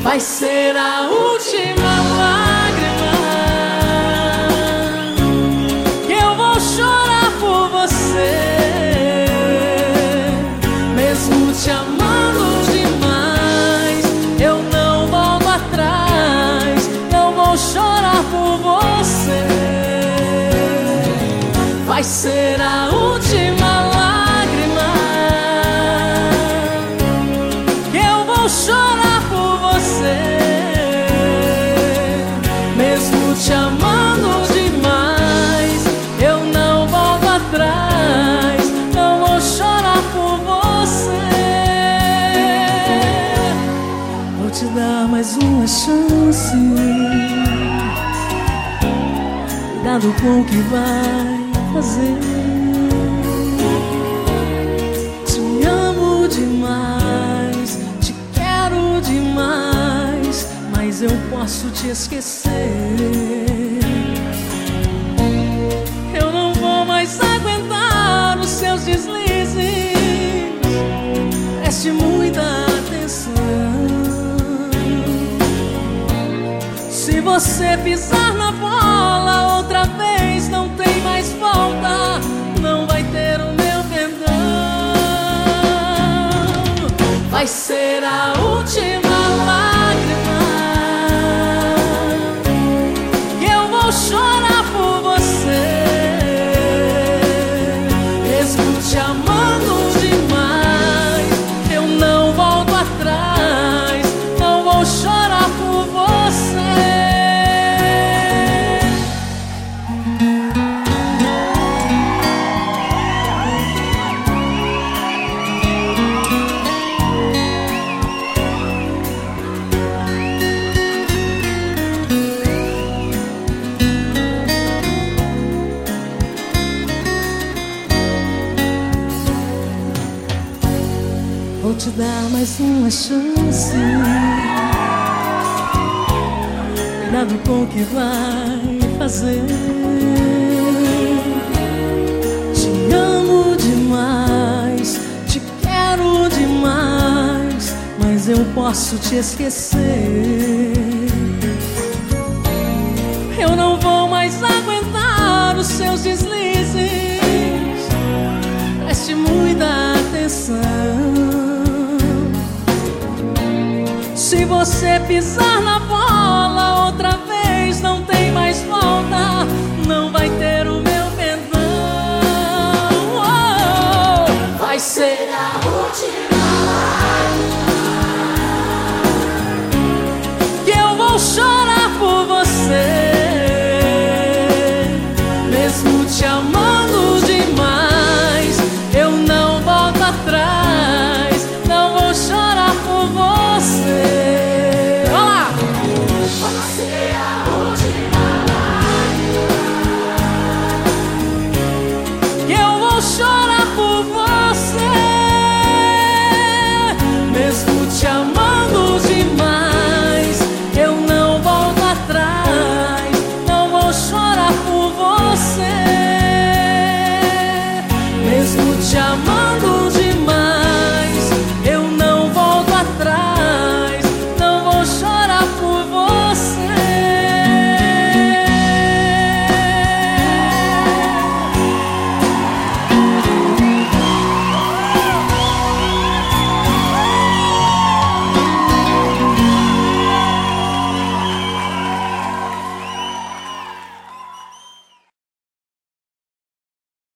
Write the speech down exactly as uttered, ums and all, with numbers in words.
vai ser a última lágrima que eu vou chorar por você. Mesmo te amando demais, eu não volto atrás. Eu vou chorar por você. Vai ser a última lágrima que eu vou chorar por você. Mesmo te amando demais, eu não volto atrás. Eu vou chorar por você. Vou te dar mais uma chance. Cuidado com o que vai fazer. Te amo demais, te quero demais, mas eu posso te esquecer. Eu não vou mais aguentar os seus deslizes. Preste muita atenção. Se você pisar na bola outra vez, não tem mais volta, não vai ter o meu perdão. Vai ser a última lágrima que eu vou chorar por você. Mesmo te amando demais, eu não volto atrás. Não vou chorar por você. Vou te dar mais uma chance. Cuidado com o que vai fazer. Te amo demais, te quero demais, mas eu posso te esquecer. Eu não vou mais aguentar os seus deslizes. Preste muita atenção. Se você pisar na bola outra vez,